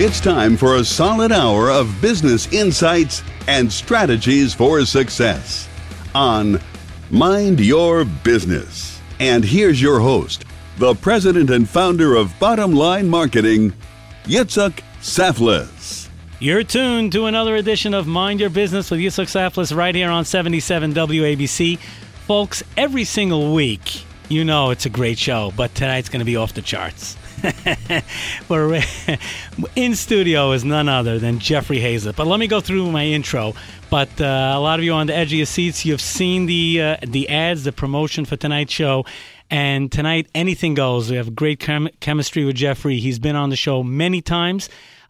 It's time for a solid hour of business insights and strategies for success on Mind Your Business. And here's your host, the president and founder of Bottom Line Marketing, Yitzhak Saflis. You're tuned to another edition of Mind Your Business with Yitzhak Saflis right here on 77 WABC. Folks, every single week, you know it's a great show, but tonight's going to be off the charts. We're in studio is none other than Jeffrey Hayzlett. But let me go through my intro. But a lot of you on the edge of your seats, you've seen the ads, the promotion for tonight's show. And tonight, anything goes. We have great chemistry with Jeffrey. He's been on the show many times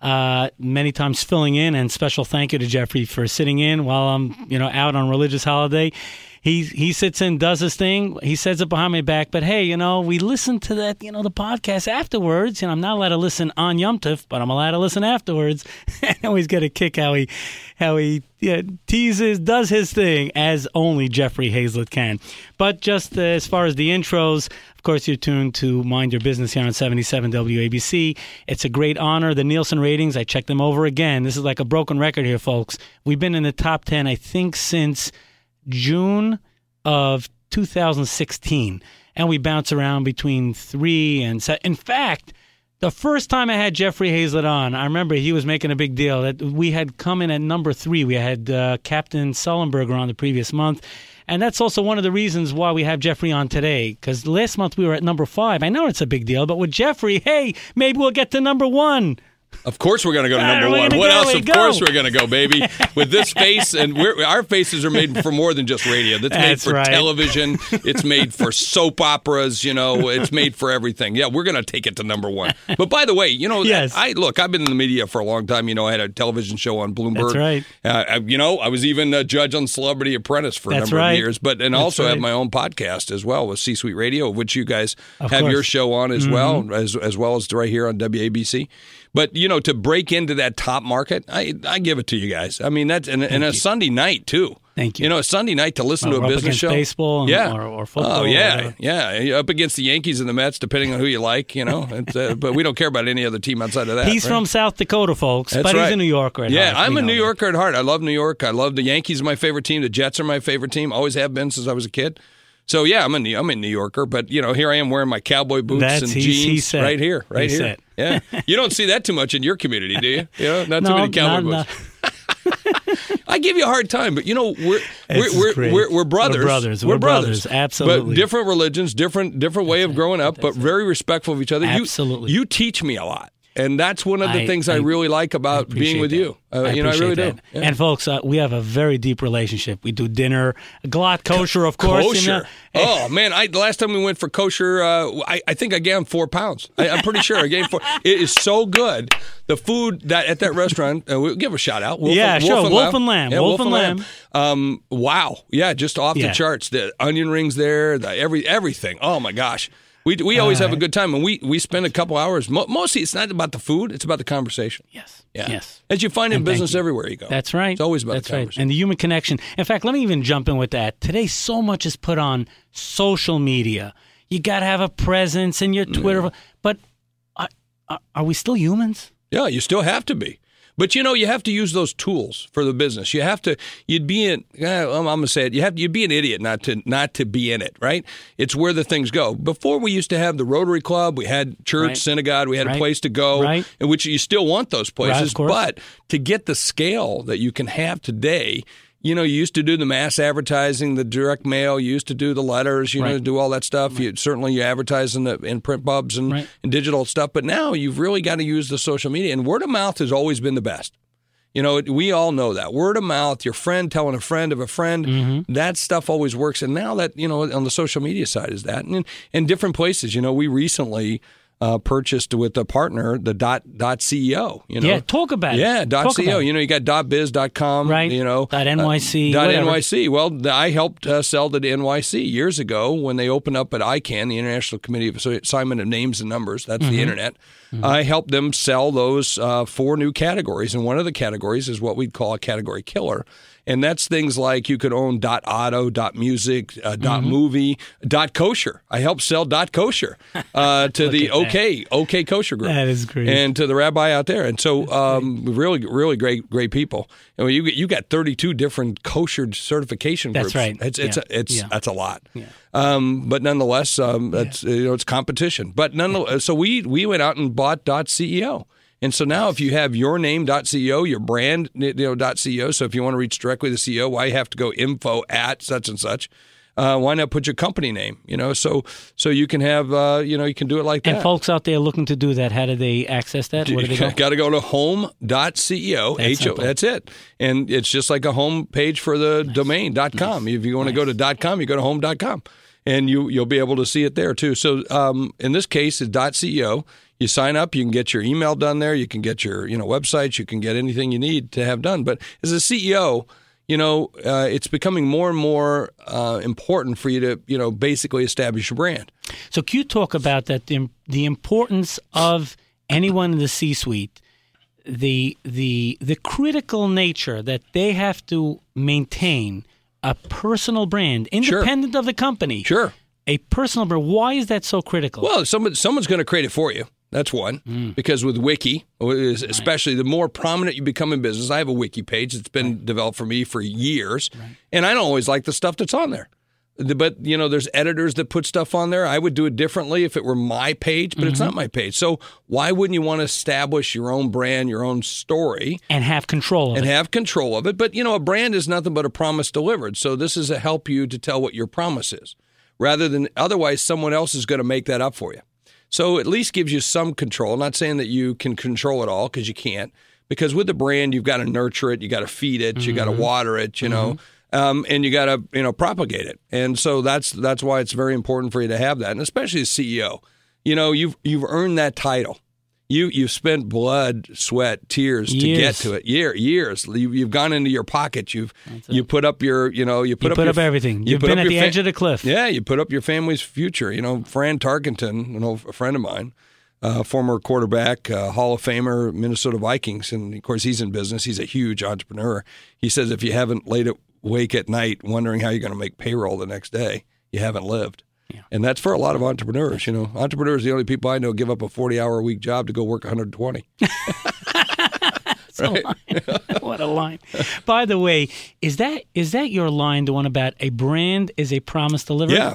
filling in. And special thank you to Jeffrey for sitting in while I'm out on religious holiday. He sits in, does his thing. He says it behind my back. But hey, we listen to that, the podcast afterwards. I'm not allowed to listen on Yom Tov, but I'm allowed to listen afterwards. I always get a kick how he teases, does his thing as only Jeffrey Hayzlett can. But just as far as the intros, of course, you're tuned to Mind Your Business here on 77 WABC. It's a great honor. The Nielsen ratings, I checked them over again. This is like a broken record here, folks. We've been in the top 10, I think, since June of 2016, and we bounce around between 3 and 7. In fact, the first time I had Jeffrey Hayzlett on, I remember he was making a big deal that we had come in at number 3. We had Captain Sullenberger on the previous month, and that's also one of the reasons why we have Jeffrey on today, because last month we were at number 5. I know it's a big deal, but with Jeffrey, hey, maybe we'll get to number 1. Of course we're going to go to number 1. What else? Of course we're going to go, baby. With this face, and our faces are made for more than just radio. That's made for television. It's made for soap operas. It's made for everything. Yeah, we're going to take it to number 1. But by the way, yes. I've been in the media for a long time. I had a television show on Bloomberg. That's right. I was even a judge on Celebrity Apprentice for a number of years. But also have my own podcast as well with C-Suite Radio, which you guys have your show on as well, as well as right here on WABC. But, to break into that top market, I give it to you guys. I mean, that's and a Sunday night, too. Thank you. A Sunday night to listen to a business show. Baseball or football. Oh, yeah. Yeah. Up against the Yankees and the Mets, depending on who you like, but we don't care about any other team outside of that. He's from South Dakota, folks, but he's a New Yorker at heart. Yeah, I'm a New Yorker at heart. I love New York. I love the Yankees are my favorite team. The Jets are my favorite team. Always have been since I was a kid. So, yeah, I'm a New Yorker, but, here I am wearing my cowboy boots and jeans right here. Yeah. You don't see that too much in your community, do you? Not too many cowboy boots. I give you a hard time, but, we're brothers. We're brothers, absolutely. But different religions, different way of growing up, but very respectful of each other. Absolutely. You teach me a lot. And that's one of the things I really like about being with you. I really do. Yeah. And folks, we have a very deep relationship. We do dinner, Glatt kosher, of course. Kosher. Oh man! The last time we went for kosher, I think I gained 4 pounds. I'm pretty sure I gained 4. It is so good. The food at that restaurant. We'll give a shout out. Wolf and Lamb. Yeah, Wolf and Lamb. Wow! Yeah, just off the charts. The onion rings there. Everything. Oh my gosh. We always have a good time, and we spend a couple hours. Mostly, it's not about the food; it's about the conversation. Yes, yeah. Yes. As you find in business everywhere you go. That's right. It's always about the conversation. And the human connection. In fact, let me even jump in with that. Today, so much is put on social media. You got to have a presence in your Twitter. But are we still humans? Yeah, you still have to be. But, you have to use those tools for the business. I'm going to say it, you'd be an idiot not to be in it, right? It's where the things go. Before we used to have the Rotary Club, we had church, synagogue, we had a place to go, in which you still want those places. But to get the scale that you can have today, you used to do the mass advertising, the direct mail. You used to do the letters, do all that stuff. Certainly you advertise in print pubs and digital stuff. But now you've really got to use the social media. And word of mouth has always been the best. We all know that. Word of mouth, your friend telling a friend of a friend, that stuff always works. And now that, on the social media side is that. And in different places, we recently purchased with a partner, the .co. Yeah, talk about it. Yeah, .co. You got .biz.com. Right. .nyc. .nyc. Well, I helped sell to the NYC years ago when they opened up at ICANN, the International Committee of Assignment of Names and Numbers. That's the Internet. I helped them sell those 4 new categories, and one of the categories is what we'd call a category killer. And that's things like you could own .auto, .music, .movie, .kosher. I help sell .kosher to the OK Kosher Group. That is great. And to the rabbi out there. And so really, really great people. And you got 32 different kosher certification groups. That's right. That's a lot. Yeah. But nonetheless, it's competition. But nonetheless, so we went out and bought .ceo. And so now if you have your name.ceo, your brand, .ceo, so if you want to reach directly the CEO, why you have to go info at such and such? Why not put your company name? So you can have, you can do it like that. And folks out there looking to do that, how do they access that? Where do they go? Got to go to home.ceo. That's it. And it's just like a home page for the domain.com. If you want to go to .com, you go to home.com. And you'll be able to see it there too. So in this case, it's .ceo. You sign up, you can get your email done there, you can get your websites, you can get anything you need to have done. But as a CEO, it's becoming more and more important for you to basically establish your brand. So can you talk about that, the importance of anyone in the C-suite, the critical nature that they have to maintain a personal brand, independent of the company. Sure. A personal brand. Why is that so critical? Well, someone's going to create it for you. That's one. Because with Wiki, especially the more prominent you become in business, I have a Wiki page that's been developed for me for years, and I don't always like the stuff that's on there. But, there's editors that put stuff on there. I would do it differently if it were my page, but it's not my page. So why wouldn't you want to establish your own brand, your own story? And have control of it. But, a brand is nothing but a promise delivered. So this is to help you to tell what your promise is, rather than otherwise someone else is going to make that up for you. So at least gives you some control. I'm not saying that you can control it all, because you can't. Because with the brand, you've got to nurture it, you got to feed it, you got to water it, and you got to propagate it. And so that's why it's very important for you to have that, and especially as CEO. You've earned that title. You've spent blood, sweat, tears to get to it. Years. You've gone into your pocket. You put up your you put up everything. You've been at the edge of the cliff. Yeah, you put up your family's future. Fran Tarkenton, a friend of mine, former quarterback, Hall of Famer, Minnesota Vikings, and of course he's in business. He's a huge entrepreneur. He says if you haven't laid awake at night wondering how you're going to make payroll the next day, you haven't lived. Yeah. And that's for a lot of entrepreneurs. Entrepreneurs are the only people I know give up a 40-hour-a-week job to go work 120. Right? What a line. By the way, is that your line, the one about a brand is a promise delivered? Yeah.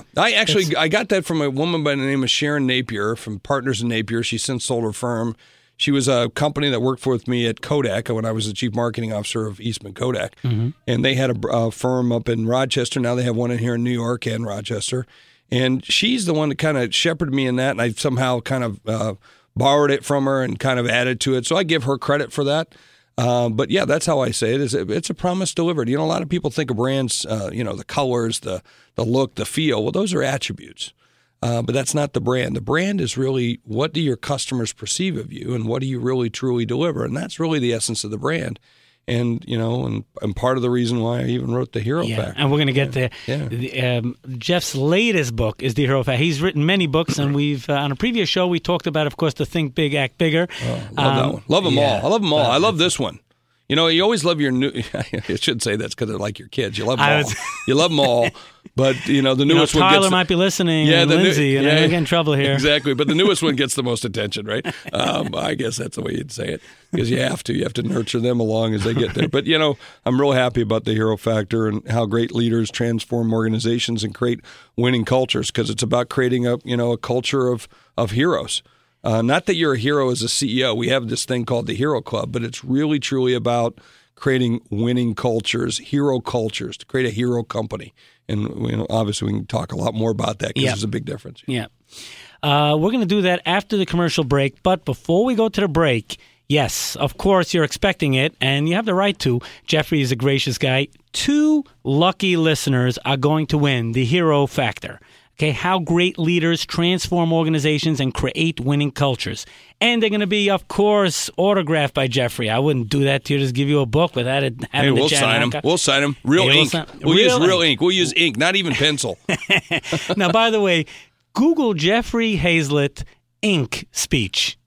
I got that from a woman by the name of Sharon Napier from Partners in Napier. She's since sold her firm. She was a company that worked with me at Kodak when I was the chief marketing officer of Eastman Kodak. Mm-hmm. And they had a firm up in Rochester. Now they have one in here in New York and Rochester. And she's the one that kind of shepherded me in that, and I somehow kind of borrowed it from her and kind of added to it. So I give her credit for that. But yeah, that's how I say it. It's a promise delivered. A lot of people think of brands, the colors, the look, the feel. Well, those are attributes. But that's not the brand. The brand is really, what do your customers perceive of you, and what do you really truly deliver? And that's really the essence of the brand. And, and part of the reason why I even wrote The Hero Factor. And we're going to get there. Yeah. Jeff's latest book is The Hero Factor. He's written many books, and we've, on a previous show, we talked about, of course, the Think Big, Act Bigger. Oh, love that one. Love them all. I love them all. I love this one. You always love your new. I shouldn't say that's because they're like your kids. You love them all. You love them all, but the newest one. Tyler might be listening. Yeah, and Lindsay, and I get in trouble here. Exactly, but the newest one gets the most attention, right? I guess that's the way you'd say it, because you have to nurture them along as they get there. But I'm real happy about the Hero Factor and how great leaders transform organizations and create winning cultures, because it's about creating a culture of heroes. Not that you're a hero as a CEO. We have this thing called the Hero Club, but it's really, truly about creating winning cultures, hero cultures, to create a hero company. And obviously we can talk a lot more about that, because there's a big difference. Yeah. We're going to do that after the commercial break. But before we go to the break, yes, of course, you're expecting it, and you have the right to. Jeffrey is a gracious guy. 2 lucky listeners are going to win the Hero Factor. Okay, how great leaders transform organizations and create winning cultures. And they're going to be, of course, autographed by Jeffrey. I wouldn't do that to you, just give you a book without it having we'll sign them. We'll sign them. Real ink. We'll use real ink. We'll use ink, not even pencil. Now, by the way, Google Jeffrey Hayzlett ink speech.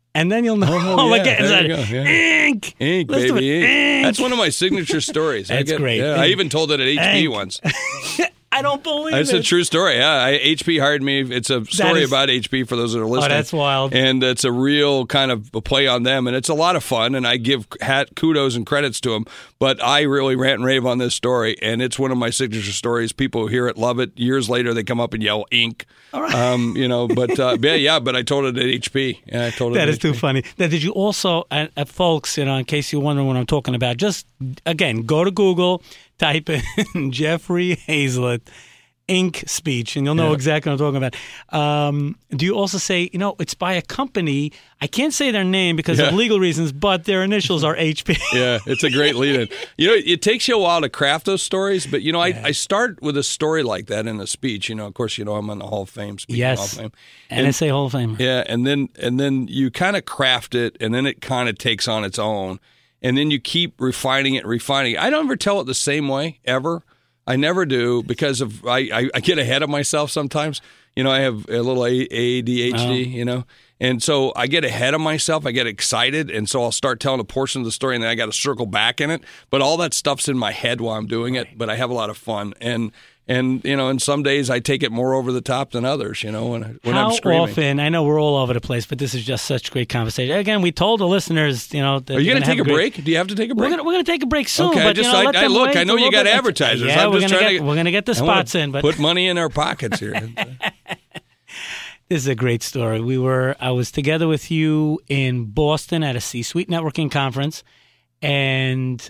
And then you'll know. There you go, Ink. Ink, Let's do baby, it. ink. That's one of my signature stories. That's great. Yeah, I even told it at HP Ink. once. I don't believe It's it. a true story. Yeah, HP hired me. It's a story about HP for those that are listening. Oh, that's wild. And it's a real kind of a play on them, and it's a lot of fun, and I give kudos and credits to them, but I really rant and rave on this story, and it's one of my signature stories. People hear it, love it. Years later, they come up and yell, ink. All right. But I told it at HP. Yeah, I told it That at is too HP. funny. Now, did you also, folks, in case you're wondering what I'm talking about, just, again, go to Google, type in Jeffrey Hayzlett ink speech, and you'll know exactly what I'm talking about. Do you also say, it's by a company, I can't say their name because of legal reasons, but their initials are HP. Yeah, it's a great lead-in. It takes you a while to craft those stories, but, I start with a story like that in a speech. Of course, I'm on the Hall of Fame, speaking of Hall of Fame. NSA Hall of Fame. Yeah, and then you kind of craft it, and then it kind of takes on its own, and then you keep refining it. I don't ever tell it the same way, ever. I never do because of I get ahead of myself sometimes. I have a little ADHD, and so I get ahead of myself. I get excited, and so I'll start telling a portion of the story, and then I got to circle back in it. But all that stuff's in my head while I'm doing it. But I have a lot of fun, and some days I take it more over the top than others. When I'm screaming. How often? I know we're all over the place, but this is just such great conversation. Again, we told the listeners, that are you going to take a break? Do you have to take a break? We're going to take a break soon. Okay, but, I know you got advertisers. Yeah, I'm we're just going to get the spots in, but put money in our pockets here. This is a great story. I was together with you in Boston at a C-Suite networking conference, and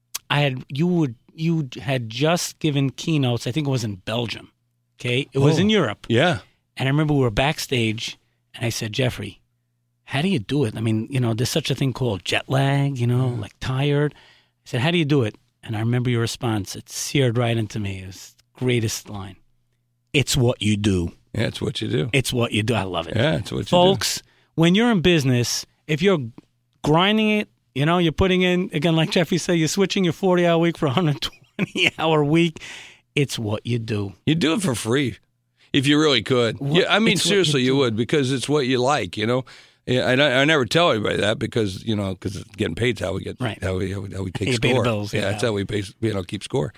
you had just given keynotes. I think it was in Belgium. Okay, it was in Europe. Yeah, and I remember we were backstage, and I said, Jeffrey, how do you do it? I mean, there's such a thing called jet lag. Like tired. I said, how do you do it? And I remember your response. It seared right into me. It was the greatest line. It's what you do. Yeah, it's what you do. It's what you do. I love it. Yeah, it's what you do. Folks, when you're in business, if you're grinding it, you're putting in, again, like Jeffrey said, you're switching your 40-hour week for a 120-hour week. It's what you do. You do it for free if you really could. I mean, seriously, you would because it's what you like, Yeah, I never tell anybody that because getting paid is how we get how we take score. Pay the bills, that's how we pay, keep score.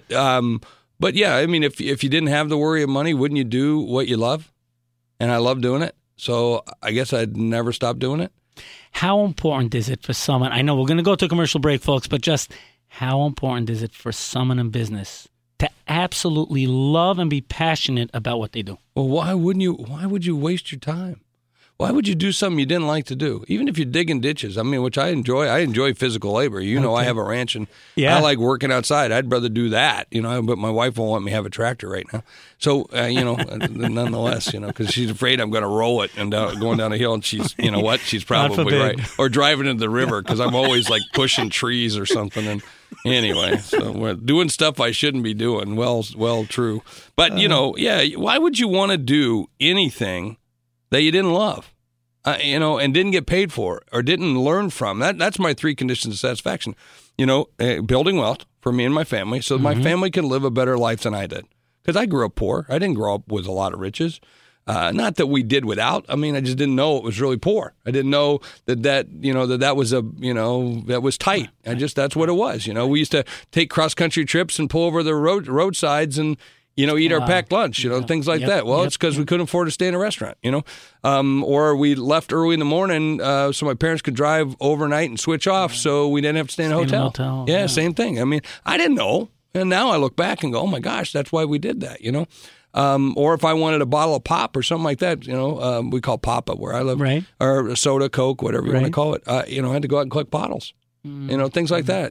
But yeah, I mean, if you didn't have the worry of money, wouldn't you do what you love? And I love doing it, so I guess I'd never stop doing it. How important is it for someone? I know we're going to go to a commercial break, folks, but just how important is it for someone in business to absolutely love and be passionate about what they do? Well, why would you waste your time? Why would you do something you didn't like to do? Even if you're digging ditches, which I enjoy. I enjoy physical labor. I have a ranch, and I like working outside. I'd rather do that, but my wife won't let me have a tractor right now. So, nonetheless, because she's afraid I'm going to roll it and going down a hill, and she's, she's probably right. Or driving into the river because I'm always like pushing trees or something. And anyway, so we're doing stuff I shouldn't be doing. Well, true. But, why would you want to do anything that you didn't love, and didn't get paid for or didn't learn from? That's my 3 conditions of satisfaction. Building wealth for me and my family so my family can live a better life than I did. Because I grew up poor. I didn't grow up with a lot of riches. Not that we did without. I just didn't know it was really poor. I didn't know that was that was tight. That's what it was. We used to take cross-country trips and pull over the roadsides and eat our packed lunch, things like that. Well, it's because we couldn't afford to stay in a restaurant, or we left early in the morning so my parents could drive overnight and switch off so we didn't have to stay in a hotel. Yeah, same thing. I didn't know. And now I look back and go, oh, my gosh, that's why we did that, Or if I wanted a bottle of pop or something like that, we call pop up where I live, right. Or soda, Coke, whatever you want to call it. I had to go out and collect bottles. Things like that,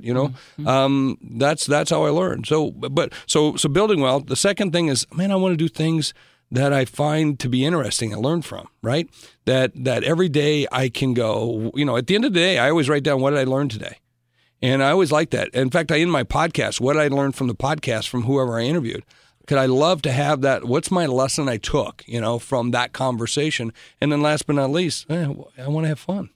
that's how I learned. So building wealth. The second thing is, I want to do things that I find to be interesting and learn from, right? That every day I can go, at the end of the day, I always write down what did I learn today? And I always like that. In fact, I end my podcast, what did I learn from the podcast from whoever I interviewed? Because I love to have that, what's my lesson I took, from that conversation? And then last but not least, I want to have fun.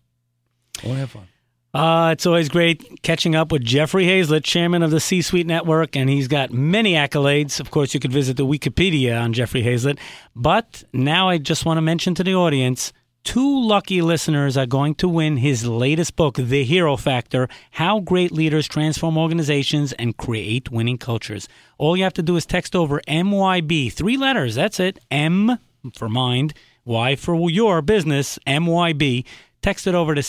It's always great catching up with Jeffrey Hayzlett, chairman of the C-Suite Network, and he's got many accolades. Of course, you could visit the Wikipedia on Jeffrey Hayzlett. But now I just want to mention to the audience, 2 lucky listeners are going to win his latest book, The Hero Factor, How Great Leaders Transform Organizations and Create Winning Cultures. All you have to do is text over MYB, 3 letters, that's it, M for mind, Y for your business, MYB. Text it over to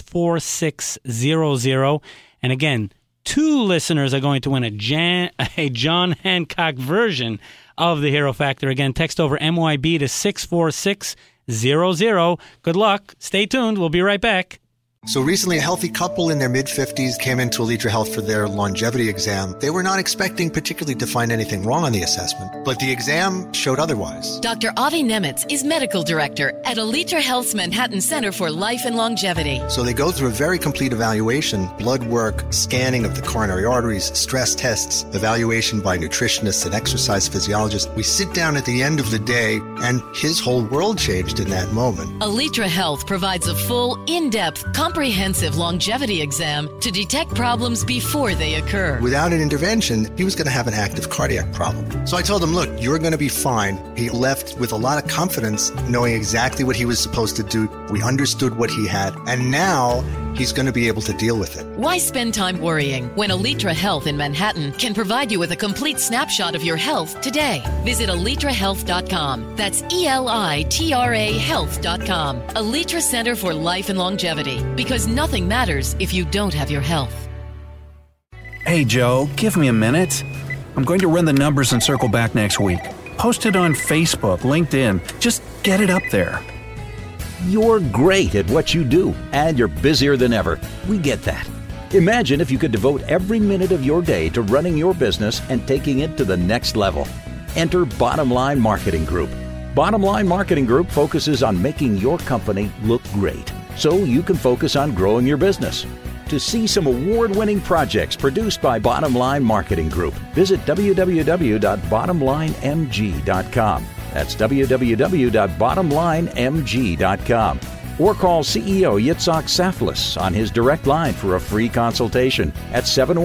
64600. And again, 2 listeners are going to win a John Hancock version of The Hero Factor. Again, text over MYB to 64600. Good luck. Stay tuned. We'll be right back. So recently, a healthy couple in their mid-50s came into Alitra Health for their longevity exam. They were not expecting particularly to find anything wrong on the assessment, but the exam showed otherwise. Dr. Avi Nemitz is medical director at Alitra Health's Manhattan Center for Life and Longevity. So they go through a very complete evaluation, blood work, scanning of the coronary arteries, stress tests, evaluation by nutritionists and exercise physiologists. We sit down at the end of the day, and his whole world changed in that moment. Alitra Health provides a full, in-depth, comprehensive longevity exam to detect problems before they occur. Without an intervention, he was going to have an active cardiac problem. So I told him, look, you're going to be fine. He left with a lot of confidence, knowing exactly what he was supposed to do. We understood what he had, and now he's going to be able to deal with it. Why spend time worrying when Alitra Health in Manhattan can provide you with a complete snapshot of your health today? Visit alitrahealth.com. That's ELITRA health.com. Alitra Center for Life and Longevity. Because nothing matters if you don't have your health. Hey, Joe, give me a minute. I'm going to run the numbers and circle back next week. Post it on Facebook, LinkedIn. Just get it up there. You're great at what you do, and you're busier than ever. We get that. Imagine if you could devote every minute of your day to running your business and taking it to the next level. Enter Bottom Line Marketing Group. Bottom Line Marketing Group focuses on making your company look great, so you can focus on growing your business. To see some award-winning projects produced by Bottom Line Marketing Group, visit www.bottomlinemg.com. That's www.bottomlinemg.com. Or call CEO Yitzhak Saflis on his direct line for a free consultation at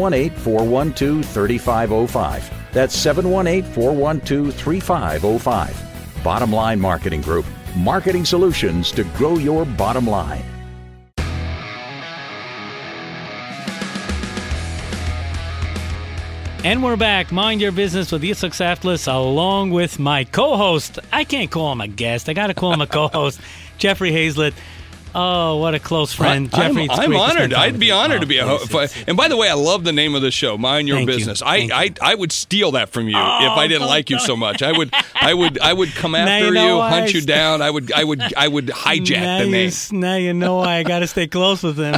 718-412-3505. That's 718-412-3505. Bottom Line Marketing Group. Marketing solutions to grow your bottom line. And we're back. Mind Your Business with Yitzhak Saflis, along with my co-host. I can't call him a guest. I got to call him a co-host, Jeffrey Hazlett. Oh, what a close friend. Jeffrey, I'm honored. I'd be honored to be a host. And by the way, I love the name of the show, Mind Your Business. I would steal that from you if I didn't like you so much. I would come after you, hunt you down. I would hijack the name. Now you know why I got to stay close with him.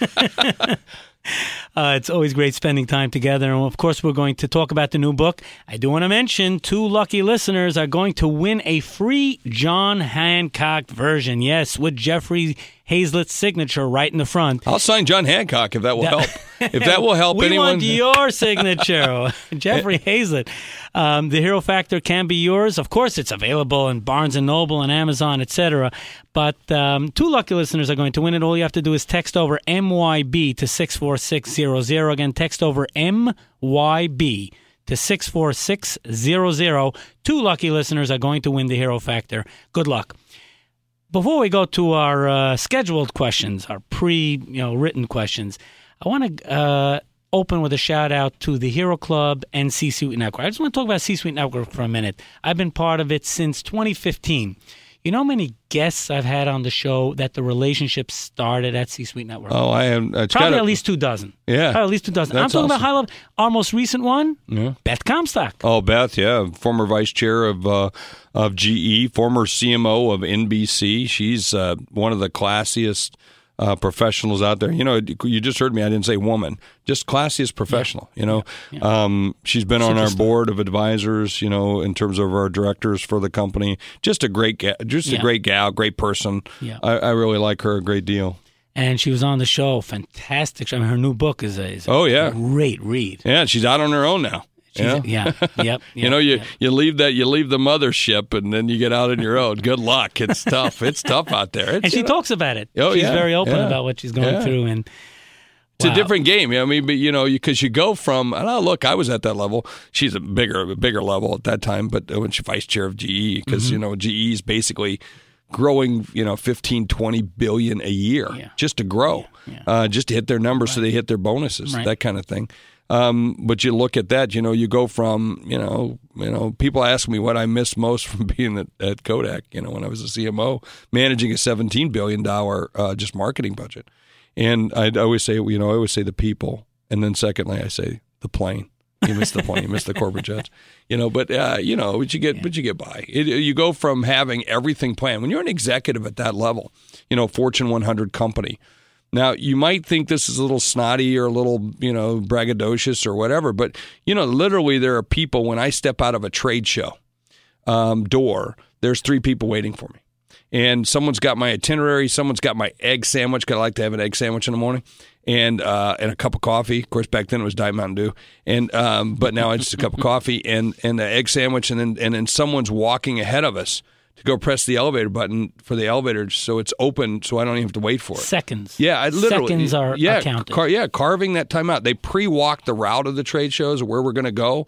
It's always great spending time together. And, of course, we're going to talk about the new book. I do want to mention 2 lucky listeners are going to win a free John Hancock version. Yes, with Jeffrey Hazlett's signature right in the front. I'll sign John Hancock if that will help. If that will help anyone. We want your signature, Jeffrey Hazlett. The Hero Factor can be yours. Of course, it's available in Barnes & Noble and Amazon, etc. But 2 lucky listeners are going to win it. All you have to do is text over MYB to 64600. Again, text over MYB to 64600. 2 lucky listeners are going to win the Hero Factor. Good luck. Before we go to our scheduled questions, our written questions, I want to open with a shout-out to the Hero Club and C-Suite Network. I just want to talk about C-Suite Network for a minute. I've been part of it since 2015. You know how many guests I've had on the show that the relationship started at C-Suite Network? Oh, I am. Probably at least 2 dozen. Yeah. Probably at least 2 dozen. I'm talking about high level. Our most recent one, Beth Comstock. Oh, Beth, yeah. Former vice chair of GE, former CMO of NBC. She's one of the classiest professionals out there. You know, you just heard me. I didn't say woman. Just classiest professional, Yeah. She's been on our board of advisors, in terms of our directors for the company. Just a great gal, great person. Yeah. I really like her a great deal. And she was on the show. Fantastic. I mean, her new book is a great read. Yeah, she's out on her own now. Yep. You leave the mothership and then you get out on your own. Good luck. It's tough. It's tough out there. And she talks about it. She's very open about what she's going through. And it's a different game. I mean, but because you go from, look, I was at that level. She's a bigger level at that time. But when she's vice chair of GE, because GE is basically growing, 15, 20 billion a year just to grow, just to hit their numbers so they hit their bonuses, that kind of thing. But you look at that, you go from, people ask me what I miss most from being at Kodak, when I was a CMO, managing a $17 billion just marketing budget. And I always say, the people. And then secondly, I say the plane. You miss the plane, you miss the corporate jets, but you get by. You go from having everything planned. When you're an executive at that level, Fortune 100 company. Now, you might think this is a little snotty or a little, braggadocious or whatever, but, literally there are people, when I step out of a trade show door, there's 3 people waiting for me. And someone's got my itinerary, someone's got my egg sandwich, because I like to have an egg sandwich in the morning, and a cup of coffee. Of course, back then it was Diet Mountain Dew, and but now it's just a cup of coffee and an egg sandwich, and then someone's walking ahead of us to go press the elevator button for the elevator so it's open, so I don't even have to wait for it. Seconds. Yeah, I literally. Seconds are counted. Carving that time out. They pre-walk the route of the trade shows, where we're going to go.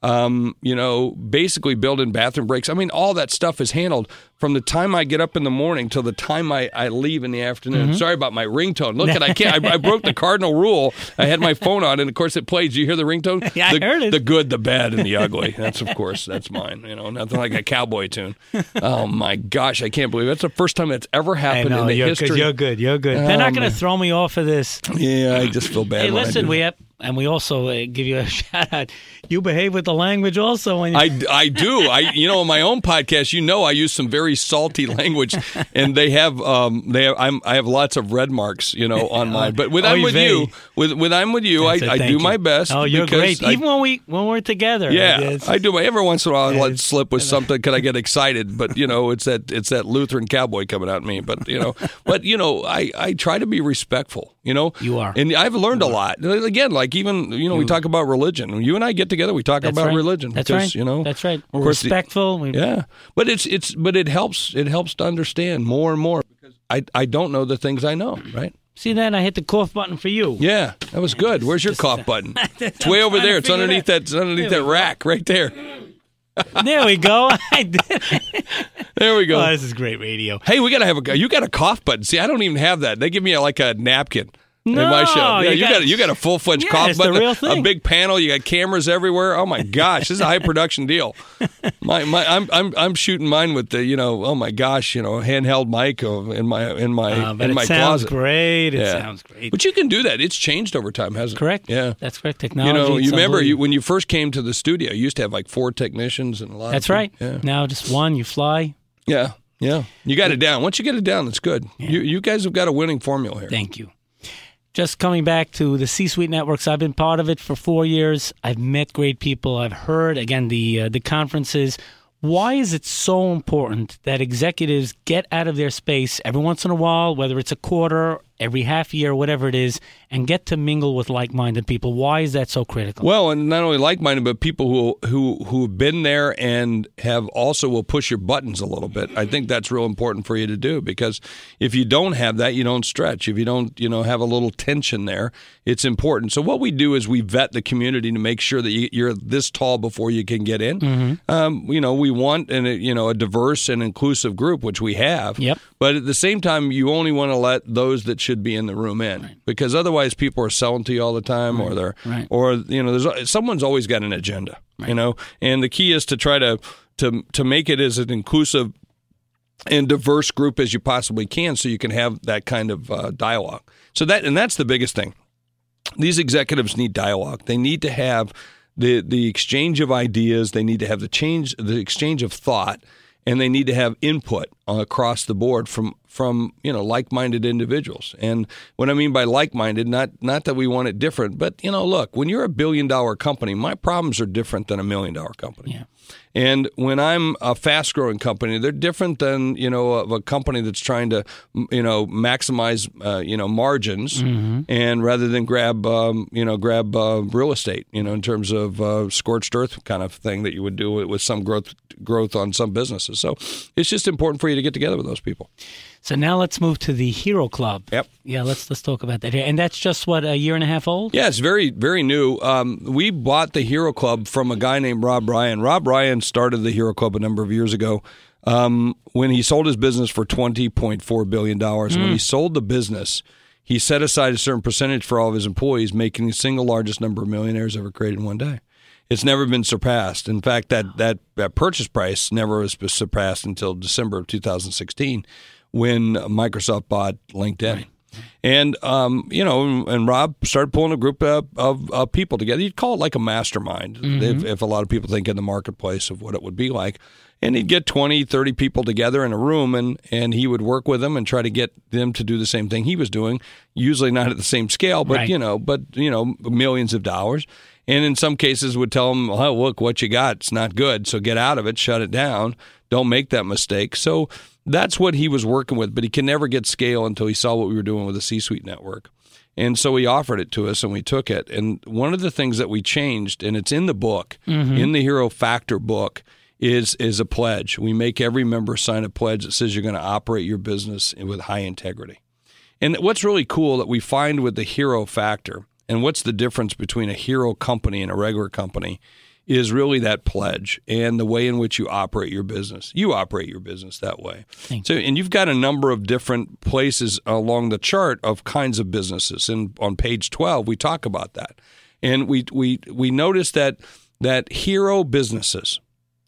Basically build in bathroom breaks. I mean, all that stuff is handled from the time I get up in the morning till the time I leave in the afternoon. Sorry about my ringtone. Look, I can't. I broke the cardinal rule. I had my phone on, and of course it plays. Do you hear the ringtone? Yeah, I heard it. The good, the bad, and the ugly. That's mine. Nothing like a cowboy tune. Oh my gosh, I can't believe it. That's the first time that's ever happened in the history. You're good. They're not going to throw me off of this. Yeah, I just feel bad. Hey, listen, and we also give you a shout out. You behave with the language also. When I do. In my own podcast, I use some very salty language, and I have lots of red marks, on mine. But when I'm with you, I do my best. Oh, you're great. Even when we're together. Yeah, I do. Every once in a while, I let slip with something because I get excited. But it's that Lutheran cowboy coming out at me. But I try to be respectful. You are, and I've learned a lot. Again, we talk about religion. You and I get together, we talk about religion. That's because, right. That's right. We're respectful. But it helps to understand more and more, because I don't know the things I know, right? See that? I hit the cough button for you. Yeah, that was good. Where's your cough button? It's way over there. It's underneath that rack right there. There we go. There we go. Oh, this is great radio. Hey, you got a cough button. See, I don't even have that. They give me a napkin. No, in my show. Yeah, you got a full-fledged cough button, the real thing. A big panel. You got cameras everywhere. Oh my gosh, this is a high production deal. I'm shooting mine with the handheld mic in my closet. Sounds great. It sounds great. But you can do that. It's changed over time, hasn't it? Correct. Yeah, that's correct. Technology. You remember when you first came to the studio, you used to have 4 technicians and a lot. That's right. Yeah. Now just one. You fly. Yeah. You got it down. Once you get it down, it's good. Yeah. You guys have got a winning formula here. Thank you. Just coming back to the C-Suite Networks, I've been part of it for 4 years. I've met great people. I've heard, again, the conferences. Why is it so important that executives get out of their space every once in a while, whether it's a quarter, every half year, whatever it is, and get to mingle with like-minded people? Why is that so critical? Well, and not only like-minded, but people who've been there and have also will push your buttons a little bit. I think that's real important for you to do, because if you don't have that, you don't stretch. If you don't, have a little tension there, it's important. So what we do is we vet the community to make sure that you're this tall before you can get in. Mm-hmm. We want a diverse and inclusive group, which we have. Yep. But at the same time, you only want to let those that should be in the room in, because otherwise people are selling to you all the time, or they're, or there's someone's always got an agenda, and the key is to try to make it as an inclusive and diverse group as you possibly can, so you can have that kind of dialogue. So that's the biggest thing. These executives need dialogue. They need to have the exchange of ideas. They need to have the exchange of thought. And they need to have input across the board from like-minded individuals. And what I mean by like-minded, not that we want it different, but look, when you're $1 billion company, my problems are different than $1 million company. Yeah. And when I'm a fast-growing company, they're different than of a company that's trying to maximize margins, mm-hmm. and rather than grab real estate, in terms of scorched earth kind of thing that you would do with some growth on some businesses. So it's just important for you to get together with those people. So now let's move to the Hero Club. Yep. Yeah, let's talk about that here. And that's just, a year and a half old? Yeah, it's very, very new. We bought the Hero Club from a guy named Rob Ryan. Rob Ryan started the Hero Club a number of years ago. When he sold his business for $20.4 billion, when he sold the business, he set aside a certain percentage for all of his employees, making the single largest number of millionaires ever created in one day. It's never been surpassed. In fact, that purchase price never was surpassed until December of 2016 when Microsoft bought LinkedIn. Right. And, and Rob started pulling a group of people together. You'd call it like a mastermind, if a lot of people think in the marketplace of what it would be like. And he'd get 20, 30 people together in a room, and he would work with them and try to get them to do the same thing he was doing, usually not at the same scale, but, millions of dollars. And in some cases would tell them, oh, look, what you got, it's not good, so get out of it, shut it down, don't make that mistake. So that's what he was working with, but he can never get scale until he saw what we were doing with the C-Suite network. And so he offered it to us, and we took it. And one of the things that we changed, and it's in the book, in the Hero Factor book, is a pledge. We make every member sign a pledge that says you're going to operate your business with high integrity. And what's really cool that we find with the Hero Factor, and what's the difference between a hero company and a regular company, is really that pledge and the way in which you operate your business. You operate your business that way. So, and you've got a number of different places along the chart of kinds of businesses. And on page 12, we talk about that. And we notice that hero businesses,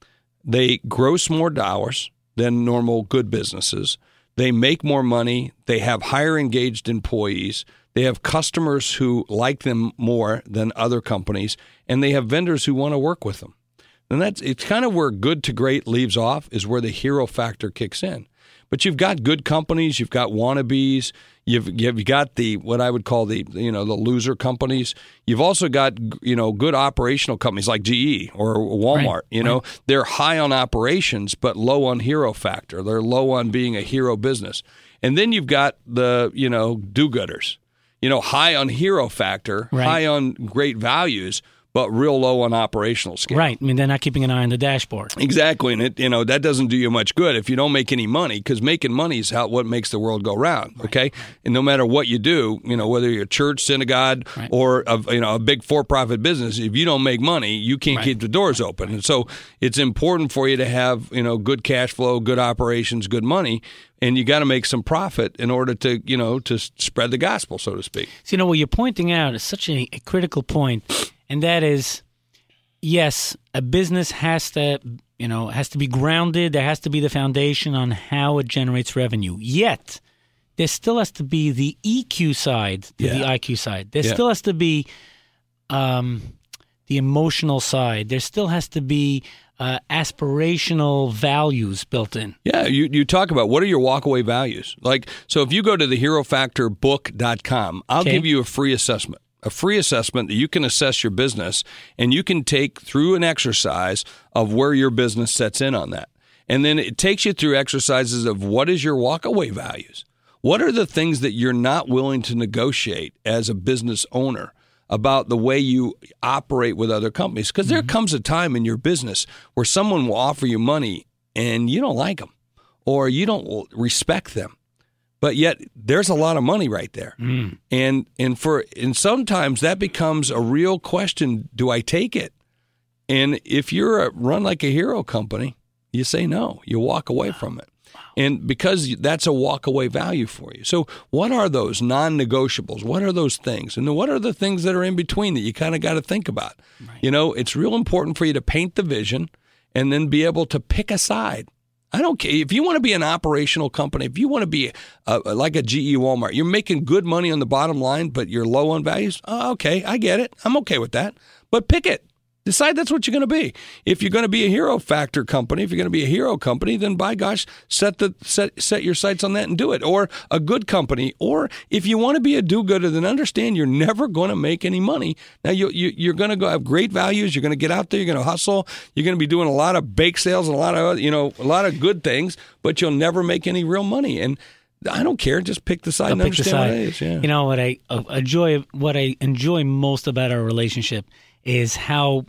they gross more dollars than normal good businesses. They make more money. They have higher engaged employees. They have customers who like them more than other companies, and they have vendors who want to work with them. And it's kind of where good to great leaves off, is where the hero factor kicks in. But you've got good companies, you've got wannabes, you've got the what I would call the loser companies. You've also got good operational companies like GE or Walmart. They're high on operations but low on hero factor. They're low on being a hero business. And then you've got the do-gooders. High on hero factor, high on great values, but real low on operational scale. Right. I mean, they're not keeping an eye on the dashboard. Exactly. And that doesn't do you much good if you don't make any money, because making money is what makes the world go round. Okay. Right. And no matter what you do, whether you're a church, synagogue, or a big for-profit business, if you don't make money, you can't keep the doors open. And so it's important for you to have, good cash flow, good operations, good money. And you got to make some profit in order to, to spread the gospel, so to speak. So, what you're pointing out is such a critical point. And that is, yes, a business has to be grounded. There has to be the foundation on how it generates revenue. Yet, there still has to be the EQ side to the IQ side. There still has to be the emotional side. There still has to be aspirational values built in. Yeah, you talk about what are your walkaway values. So if you go to theherofactorbook.com, I'll give you a free assessment. A free assessment that you can assess your business, and you can take through an exercise of where your business sets in on that. And then it takes you through exercises of what is your walkaway values? What are the things that you're not willing to negotiate as a business owner about the way you operate with other companies? Because there comes a time in your business where someone will offer you money and you don't like them or you don't respect them. But yet there's a lot of money right there. And sometimes that becomes a real question, do I take it? And if you're run like a hero company, you say no, you walk away from it. And because that's a walk away value for you. So what are those non-negotiables? What are those things? And then what are the things that are in between that you kind of got to think about? It's real important for you to paint the vision and then be able to pick a side. I don't care. If you want to be an operational company, if you want to be like a GE Walmart, you're making good money on the bottom line, but you're low on values, okay, I get it. I'm okay with that. But pick it. Decide that's what you're going to be. If you're going to be a hero factor company, if you're going to be a hero company, then by gosh, set your sights on that and do it. Or a good company. Or if you want to be a do-gooder, then understand you're never going to make any money. Now you're going to go have great values. You're going to get out there. You're going to hustle. You're going to be doing a lot of bake sales and a lot of good things, but you'll never make any real money. And I don't care. Just pick the side and understand what it is. Yeah. What I enjoy most about our relationship is how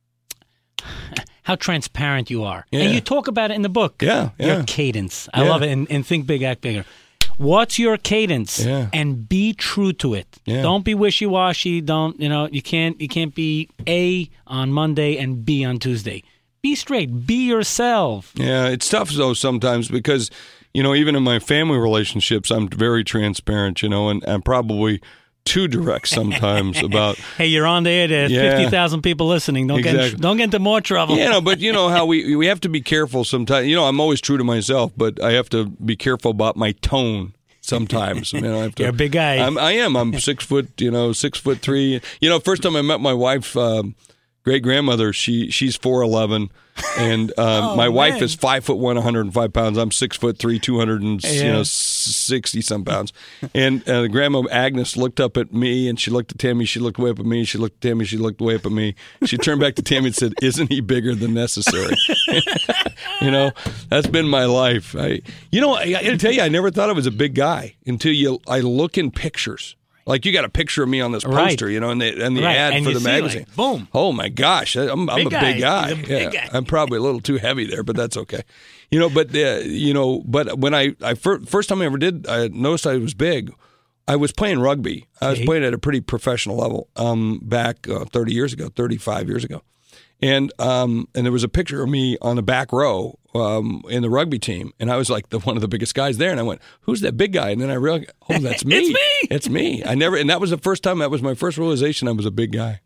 transparent you are. Yeah. And you talk about it in the book. Yeah. Your cadence. I love it. And Think Big, Act Bigger. What's your cadence? Yeah. And be true to it. Yeah. Don't be wishy-washy. You can't be A on Monday and B on Tuesday. Be straight. Be yourself. Yeah, it's tough though sometimes because, even in my family relationships, I'm very transparent, and I'm probably too direct sometimes about. Hey, you're on the air. There's 50,000 people listening. Don't get into more trouble. Yeah, but how we have to be careful sometimes. I'm always true to myself, but I have to be careful about my tone. Sometimes, I have to, you're a big guy. I am. I'm 6 foot, 6'3". First time I met my wife, great grandmother, she's 4'11", and my wife is 5'1", 105 pounds. I'm 6'3", 260 some pounds. And Grandma Agnes looked up at me, and she looked at Tammy. She looked way up at me. She looked at Tammy. She looked way up at me. She turned back to Tammy and said, "Isn't he bigger than necessary?" That's been my life. I got to tell you, I never thought I was a big guy until I look in pictures. Like you got a picture of me on this poster, and the ad for the magazine. Like, boom! Oh my gosh, I'm a big guy. He's a big guy. I'm probably a little too heavy there, but that's okay. But when I first time I ever did, I noticed I was big. I was playing rugby. I was playing at a pretty professional level back 35 years ago. And there was a picture of me on the back row in the rugby team, and I was like one of the biggest guys there. And I went, "Who's that big guy?" And then I realized, "Oh, that's me! It's me! It's me!" And that was the first time. That was my first realization I was a big guy.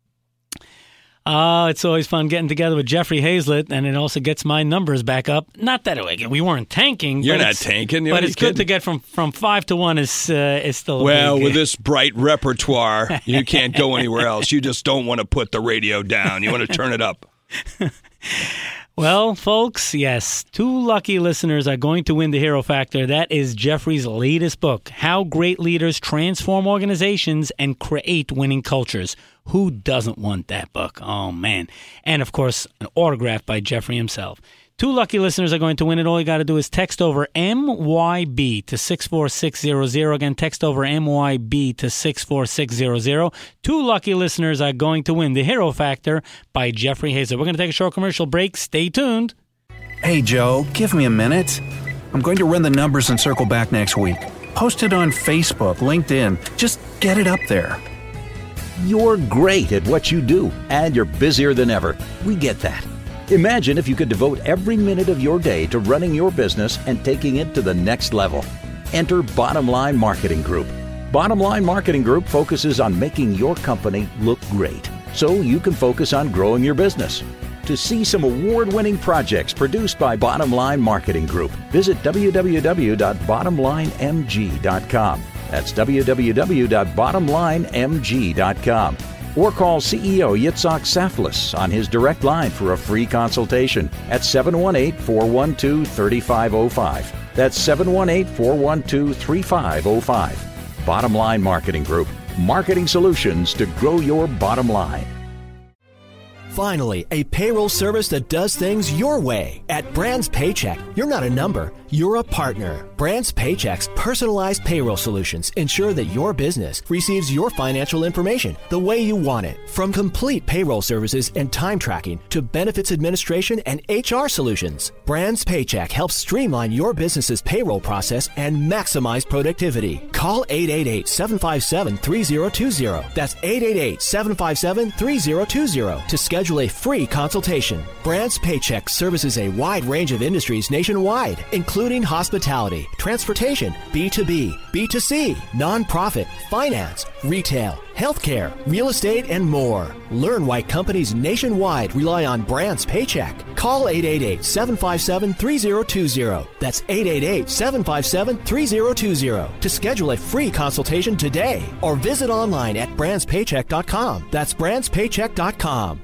It's always fun getting together with Jeffrey Hazlett, and it also gets my numbers back up. Not that we weren't tanking. You're not tanking. But it's good to get from 5 to 1 is still with this bright repertoire, you can't go anywhere else. You just don't want to put the radio down. You want to turn it up. Well, folks, yes, 2 lucky listeners are going to win the Hero Factor. That is Jeffrey's latest book, How Great Leaders Transform Organizations and Create Winning Cultures. Who doesn't want that book? Oh, man. And, of course, an autograph by Jeffrey himself. 2 lucky listeners are going to win it. All you got to do is text over MYB to 64600. Again, text over MYB to 64600. 2 lucky listeners are going to win the Hero Factor by Jeffrey Hazlett. We're going to take a short commercial break. Stay tuned. Hey, Joe, give me a minute. I'm going to run the numbers and circle back next week. Post it on Facebook, LinkedIn. Just get it up there. You're great at what you do, and you're busier than ever. We get that. Imagine if you could devote every minute of your day to running your business and taking it to the next level. Enter Bottom Line Marketing Group. Bottom Line Marketing Group focuses on making your company look great, so you can focus on growing your business. To see some award-winning projects produced by Bottom Line Marketing Group, visit www.bottomlinemg.com. That's www.bottomlinemg.com. Or call CEO Yitzhak Saflis on his direct line for a free consultation at 718-412-3505. That's 718-412-3505. Bottom Line Marketing Group. Marketing solutions to grow your bottom line. Finally, a payroll service that does things your way. At Brands Paycheck, you're not a number, you're a partner. Brands Paycheck's personalized payroll solutions ensure that your business receives your financial information the way you want it. From complete payroll services and time tracking to benefits administration and HR solutions, Brands Paycheck helps streamline your business's payroll process and maximize productivity. Call 888-757-3020. That's 888-757-3020 to schedule a free consultation. Brands Paycheck services a wide range of industries nationwide, including hospitality, transportation, B2B, B2C, nonprofit, finance, retail, healthcare, real estate, and more. Learn why companies nationwide rely on Brands Paycheck. Call 888-757-3020. That's 888-757-3020 to schedule a free consultation today or visit online at brandspaycheck.com. That's brandspaycheck.com.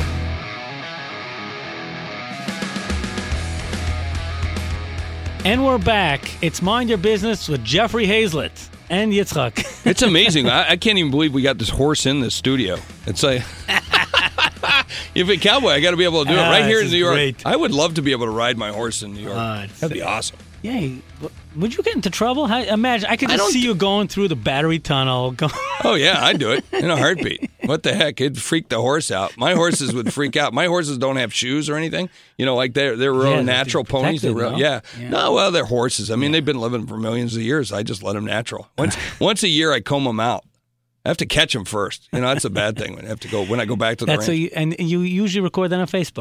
And we're back. It's Mind Your Business with Jeffrey Hazlett and Yitzhak. It's amazing. I can't even believe we got this horse in the studio. It's like, if a cowboy, I got to be able to do it right here in New York. Great. I would love to be able to ride my horse in New York. That'd be awesome. Yeah. Would you get into trouble? Imagine, I could just see you going through the battery tunnel. Oh, yeah, I'd do it in a heartbeat. What the heck? It'd freak the horse out. My horses would freak out. My horses don't have shoes or anything. You know, like they're real natural ponies. They're real, yeah. No, well, they're horses. I mean, they've been living for millions of years. I just let them natural. Once a year, I comb them out. I have to catch them first. You know, that's a bad thing when I go back to the ranch. And you usually record that on Facebook.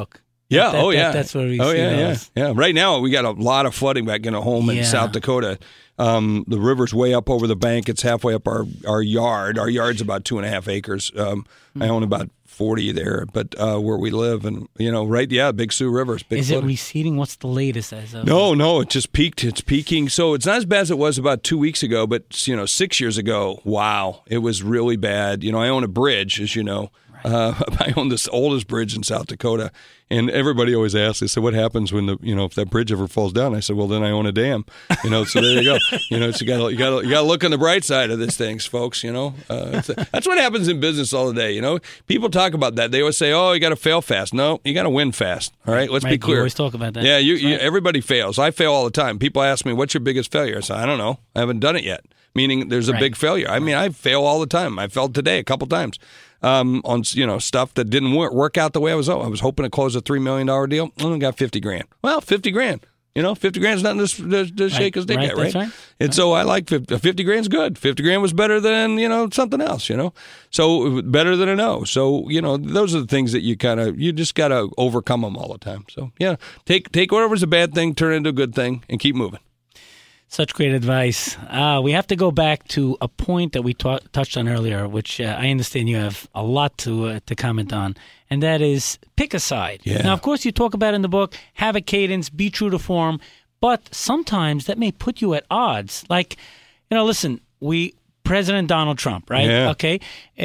Yeah. That's where we see those. Yeah. Right now, we got a lot of flooding back in a home in South Dakota. The river's way up over the bank. It's halfway up our yard. Our yard's about 2.5 acres. I own about 40 there, but where we live, and Big Sioux River. Is it receding? What's the latest as of? No, it just peaked. It's peaking. So it's not as bad as it was about 2 weeks ago, but 6 years ago, wow, it was really bad. I own a bridge, as you know. I own this oldest bridge in South Dakota, and everybody always asks, they say, what happens when if that bridge ever falls down? I said, well, then I own a dam, so there you go. So you got to look on the bright side of these things, folks, that's what happens in business all the day. People talk about that. They always say, oh, you got to fail fast. No, you got to win fast. All right. Let's be clear. You always talk about that. Yeah. Everybody fails. I fail all the time. People ask me, what's your biggest failure? I say, I don't know. I haven't done it yet. Meaning there's a big failure. I mean, I fail all the time. I failed today a couple times. On stuff that didn't work out the way I was hoping to close a $3 million deal. I only got $50,000. Well, $50,000. $50,000 is nothing to shake his dick at, right? Right. And so I like $50,000 is good. $50,000 was better than something else. So better than a no. So those are the things that you just got to overcome them all the time. So take whatever's a bad thing, turn it into a good thing, and keep moving. Such great advice. We have to go back to a point that we touched on earlier, which I understand you have a lot to comment on, and that is pick a side. Yeah. Now, of course, you talk about in the book, have a cadence, be true to form, but sometimes that may put you at odds. Like, listen, President Donald Trump, right? Yeah. Okay.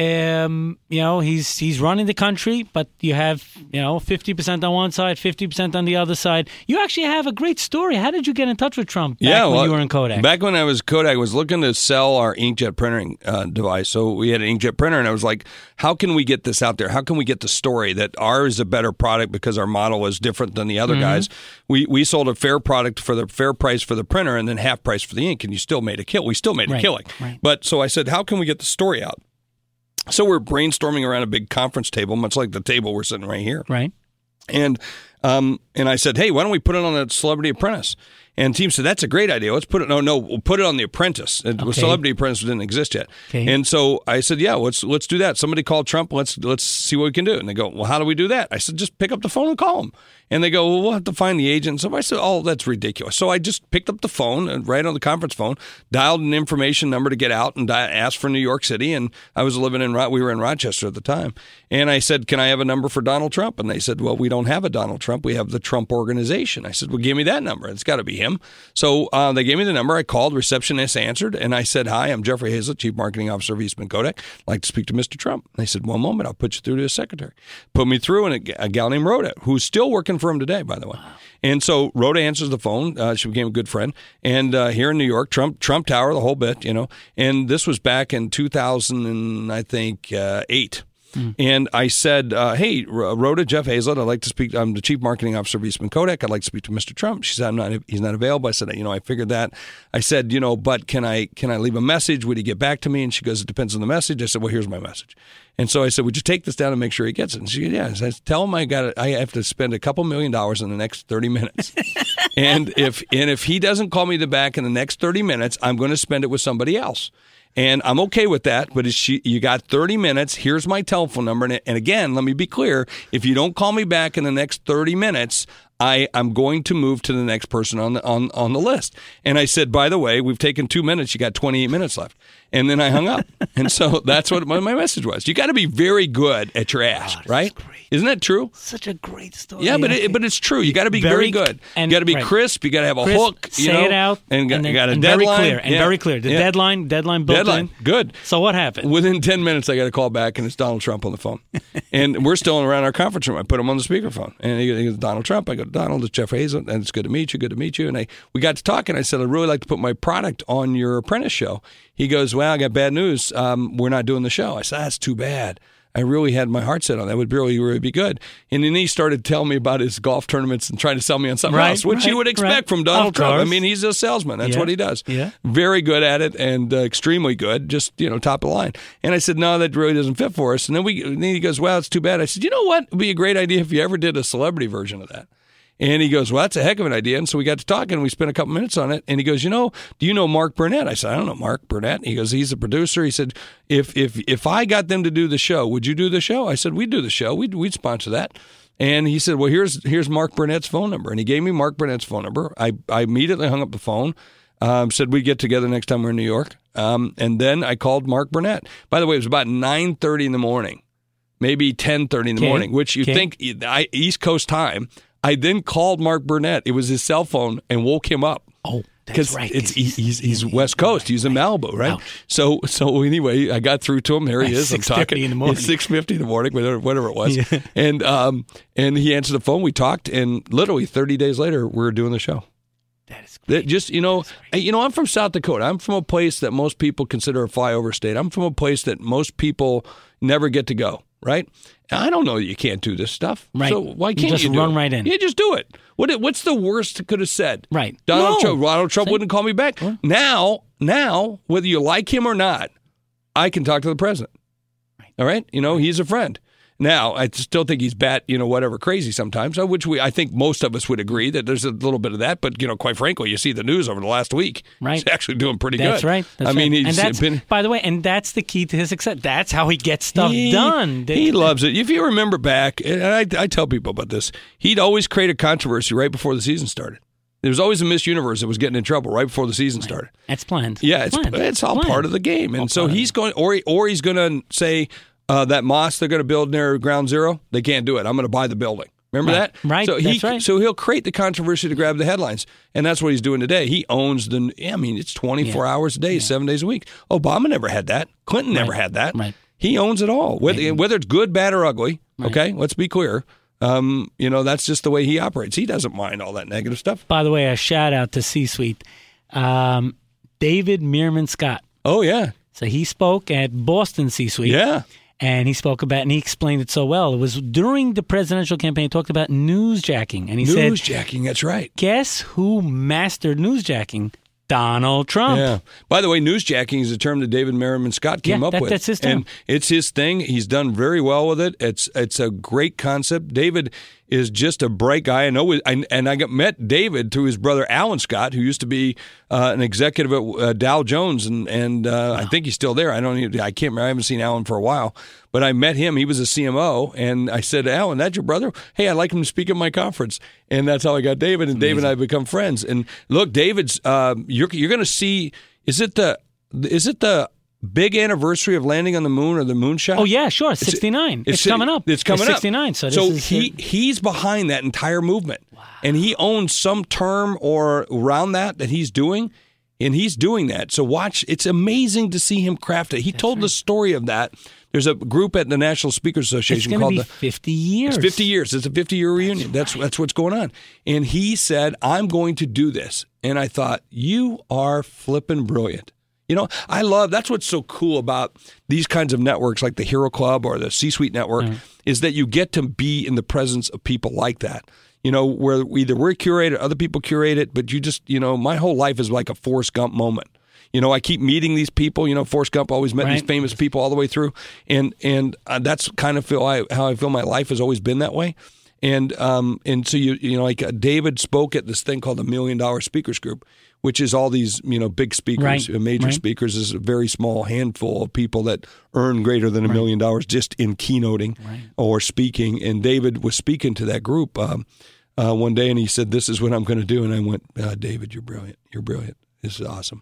He's running the country, but you have, 50% on one side, 50% on the other side. You actually have a great story. How did you get in touch with Trump when you were in Kodak? Back when I was Kodak, I was looking to sell our inkjet printing device. So we had an inkjet printer, and I was like, how can we get this out there? How can we get the story that ours is a better product because our model was different than the other guys? We sold a fair product for the fair price for the printer and then half price for the ink, and you still made a kill. We still made a killing. Right. But so I said, how can we get the story out? So we're brainstorming around a big conference table, much like the table we're sitting right here. Right. And I said, hey, why don't we put it on a Celebrity Apprentice? And the team said, that's a great idea. Let's put it. We'll put it on The Apprentice. Okay. Celebrity Apprentice didn't exist yet. Okay. And so I said, yeah, let's do that. Somebody called Trump. Let's see what we can do. And they go, well, how do we do that? I said, just pick up the phone and call him. And they go, well, we'll have to find the agent. So I said, oh, that's ridiculous. So I just picked up the phone, and right on the conference phone, dialed an information number to get out, and asked for New York City. And I was living we were in Rochester at the time. And I said, can I have a number for Donald Trump? And they said, well, we don't have a Donald Trump. We have the Trump Organization. I said, well, give me that number. It's got to be him. So they gave me the number. I called. Receptionist answered. And I said, hi, I'm Jeffrey Hazlett, Chief Marketing Officer of Eastman Kodak. I'd like to speak to Mr. Trump. And they said, one moment. I'll put you through to his secretary. Put me through, and a gal named Rhoda, who's still working for him today, by the way. And so Rhoda answers the phone. She became a good friend. And here in New York, Trump Tower, the whole bit, And this was back in 2008. And I said, hey, Rhoda, Jeff Hazlett, I'd like to speak. I'm the Chief Marketing Officer of Eastman Kodak. I'd like to speak to Mr. Trump. She said, he's not available. I said, I figured that. I said, but can I leave a message? Would he get back to me? And she goes, it depends on the message. I said, well, here's my message. And so I said, would you take this down and make sure he gets it? And she said, yeah. I said, tell him I have to spend a couple $1 million in the next 30 minutes. and if he doesn't call me back in the next 30 minutes, I'm going to spend it with somebody else. And I'm okay with that, but you got 30 minutes. Here's my telephone number. And again, let me be clear. If you don't call me back in the next 30 minutes, I'm going to move to the next person on the list. And I said, by the way, we've taken 2 minutes. You got 28 minutes left. And then I hung up. And so that's what my message was. You got to be very good at your ask, right? Isn't that true? Such a great story. Yeah, but it's true. You got to be very good. You got to be crisp. You got to have a hook. Say it out. And you got a deadline. Very clear. The deadline built in. Good. So what happened? Within 10 minutes, I got a call back, and it's Donald Trump on the phone. And we're still around our conference room. I put him on the speakerphone. And he goes, Donald Trump. I go, Donald, it's Jeff Hazlett, and it's good to meet you. Good to meet you. And we got to talking. I said, I'd really like to put my product on your Apprentice show. He goes, well, I got bad news. We're not doing the show. I said, that's too bad. I really had my heart set on that. Would really, really be good. And then he started telling me about his golf tournaments and trying to sell me on something else, which you would expect from Donald Trump. I mean, he's a salesman. That's what he does. Yeah. Very good at it and extremely good, just, top of the line. And I said, no, that really doesn't fit for us. And then he goes, well, it's too bad. I said, you know what? It would be a great idea if you ever did a celebrity version of that. And he goes, well, that's a heck of an idea. And so we got to talking, and we spent a couple minutes on it. And he goes, do you know Mark Burnett? I said, I don't know Mark Burnett. He goes, he's a producer. He said, if I got them to do the show, would you do the show? I said, we'd do the show. We'd sponsor that. And he said, well, here's Mark Burnett's phone number. And he gave me Mark Burnett's phone number. I immediately hung up the phone, said we'd get together next time we're in New York. And then I called Mark Burnett. By the way, it was about 9:30 in the morning, maybe 10:30 in the morning, which you think East Coast time. I then called Mark Burnett. It was his cell phone and woke him up. Oh, that's right. He's West Coast. He's in Malibu, right? Ouch. So anyway, I got through to him. There he is. I'm talking. 6:50 in the morning. It's 6:50 in the morning, whatever it was. Yeah. And he answered the phone. We talked, and literally 30 days later, we were doing the show. That is great. Just I'm from South Dakota. I'm from a place that most people consider a flyover state. I'm from a place that most people never get to go. Right? I don't know that you can't do this stuff. Right. So why can't you just do run it? right in? Yeah, just do it. What's the worst it could have said? Right. Donald Trump wouldn't call me back. What? Now, whether you like him or not, I can talk to the president. Right. All right? He's a friend. Now, I still think he's whatever crazy sometimes, which I think most of us would agree that there's a little bit of that. But, quite frankly, you see the news over the last week. Right. He's actually doing pretty good. That's right. He's been... By the way, and that's the key to his success. That's how he gets stuff done. He loves it. If you remember back, and I tell people about this, he'd always create a controversy right before the season started. There was always a Miss Universe that was getting in trouble right before the season started. That's planned. Yeah, it's all part of the game. And so he's going, or he's going to say, that mosque they're going to build near Ground Zero, they can't do it. I'm going to buy the building. Remember that? Right. So he'll create the controversy to grab the headlines, and that's what he's doing today. He owns it's 24 hours a day, 7 days a week. Obama never had that. Clinton never had that. Right. He owns it all, whether it's good, bad, or ugly. Right. Okay, let's be clear. That's just the way he operates. He doesn't mind all that negative stuff. By the way, a shout out to C-Suite, David Meerman Scott. Oh yeah. So he spoke at Boston C-Suite. Yeah. And he spoke about, and he explained it so well. It was during the presidential campaign, he talked about newsjacking. And he said, newsjacking, that's right. Guess who mastered newsjacking? Donald Trump. Yeah. By the way, newsjacking is a term that David Merriman Scott came up with. That's his term. And it's his thing. He's done very well with it. It's a great concept. David is just a bright guy. I met David through his brother Alan Scott, who used to be an executive at Dow Jones, and I think he's still there. I can't remember. I haven't seen Alan for a while, but I met him. He was a CMO, and I said, Alan, that's your brother? Hey, I'd like him to speak at my conference, and that's how I got David. And David and I have become friends. And look, David's you're going to see. Is it the big anniversary of landing on the moon or the moonshot? Oh, yeah, sure. 69. It's coming up. It's coming up. 69. So he's behind that entire movement. Wow. And he owns some term or around that he's doing, and he's doing that. So watch. It's amazing to see him craft it. He told the story of that. There's a group at the National Speakers Association called It's going to be 50 years. It's 50 years. It's a 50-year reunion. That's what's going on. And he said, I'm going to do this. And I thought, you are flipping brilliant. That's what's so cool about these kinds of networks like the Hero Club or the C-Suite Network is that you get to be in the presence of people like that. Where either we're curated, other people curate it, but you just, my whole life is like a Forrest Gump moment. I keep meeting these people. Forrest Gump always met these famous people all the way through, and that's kind of how I feel my life has always been that way. And so like David spoke at this thing called the $1 Million Speakers Group, which is all these big speakers, major speakers is a very small handful of people that earn greater than $1 million just in keynoting or speaking. And David was speaking to that group one day, and he said, "This is what I'm going to do." And I went, "David, you're brilliant. You're brilliant. This is awesome."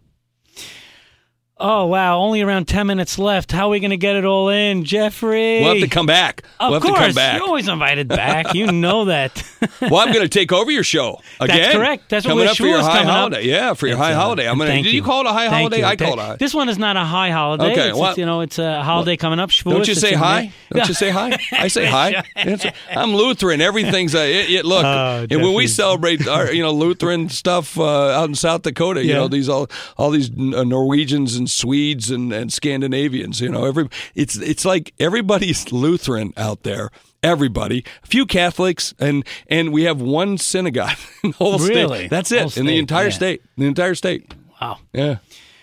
Oh, wow. Only around 10 minutes left. How are we going to get it all in, Jeffrey? We'll have to come back. Of course. You're always invited back. You know that. Well, I'm going to take over your show again. That's correct. That's coming what up for your high holiday. Yeah, for your high holiday. Did you call it a high holiday? I call it a high. This one is not a high holiday. Okay. It's a holiday coming up. Shavuos, don't you say hi? Don't you say hi? I say hi. I'm Lutheran. Everything's look. And when we celebrate our Lutheran stuff out in South Dakota, all these Norwegians and Swedes and Scandinavians, it's like everybody's Lutheran out there. Everybody, a few Catholics, and we have one synagogue in the whole state. That's it in the entire state. The entire state. Wow. Yeah.